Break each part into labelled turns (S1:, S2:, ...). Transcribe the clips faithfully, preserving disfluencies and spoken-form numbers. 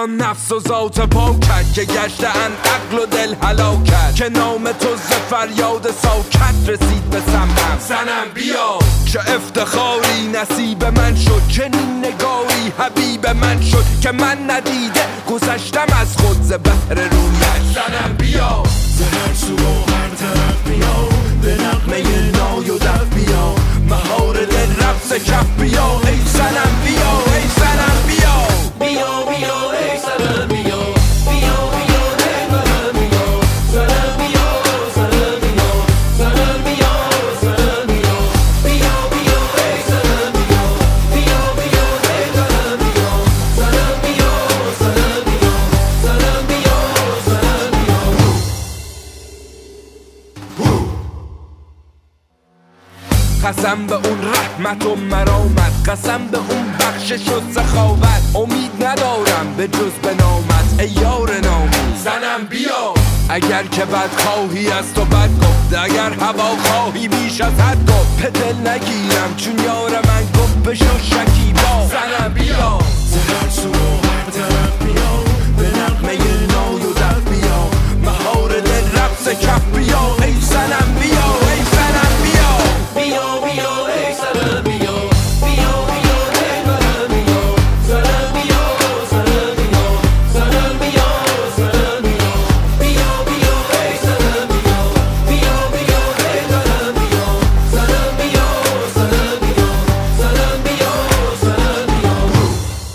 S1: الان نفس و ذات پاک کرد که گشته ان عقل و دل هلاک کرد که نام تو ز فریاد ساکت رسید به سمعم. سنم بیا چه افتخاری نصیب من شد، چنین نگاری حبیب من شد که من ندیده گذشتم از خود ز بحر رویش. سنم بیا
S2: ز هر سو و هر طرف بیا، به نغمه نای و دف بیا،
S1: مهار دل رقص کف بیا. ای سنم بیا ای سنم بیا
S2: بیا بیا ای سنم بیا، بیا بیا ای سنم بیا، سنم بیا سنم بیا، سنم بیا سنم بیا، بیا بیا ای سنم بیا، بیا بیا ای سنم بیا، سنم بیا سنم بیا، سنم بیا سنم بیا.
S1: قسم به اون رحمت و مرامت، قسم به اون بخشش و سخاوت، امید ندارم به جز به نامت ای یار نامی. زنم بیا اگر که بد خواهی از تو بد گفت، اگر هوا خواهی بیش از حد گفت، به دل نگیرم چون یار من گفت بشو شکیبا. زنم بیا
S2: ز هر سو و هر طرف بیا، به نغمه نای و دف بیا،
S1: مهار دل رقص کف بیا. ای سنم بیا ای سنم بیا
S2: بیا بیا ای سنم بیا، بیا بیا ای سنم بیا، سنم بیا سنم بیا، سنم بیا سنم بیا، بیا بیا ای سنم بیا، بیا بیا ای سنم بیا، سنم بیا سنم بیا، سنم بیا سنم بیا.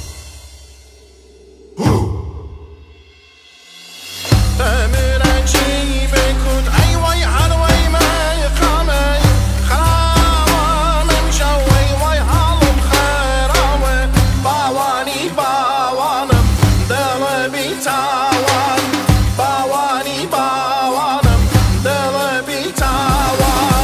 S2: تعمیر چی بکن ای وای هر وای من قامه خرام شوی وای حالم خرامه، باوانی باوانم دل بی تاوان، باوانی باوانم دل بی تاوان.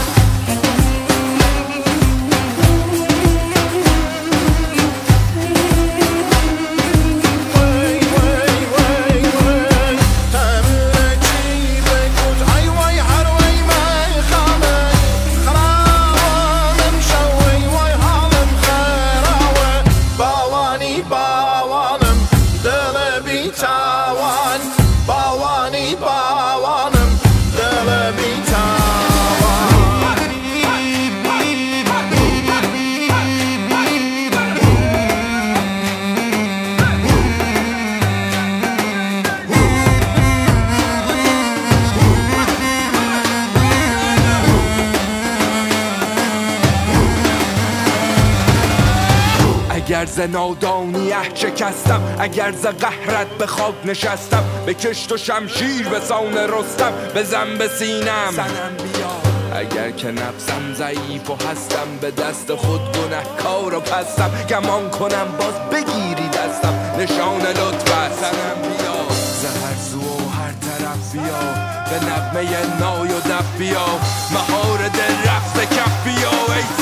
S2: وای وای وای وای تعمیر چی بکن ای وای هر وای من خامه خرامم شوی وای حالم خرامه، باوانی باوانم دل بی تاوان، باوانی باوانم دل بی تاوان.
S1: اگر ز نادانی اه شکستم، اگر ز قهرت به خاک نشستم، به کشت و شمشیر به سان رستم بزن به سینم. سنم بیا اگر که نفسم ضعیف و هستم، به دست خود گنهکار و پستم، گمان کنم باز بگیری دستم نشان لطفت. سنم بیا ز هر سو و هر طرف بیا، به نغمه نای و دف بیا، مهار دل رقص کف بیا. ای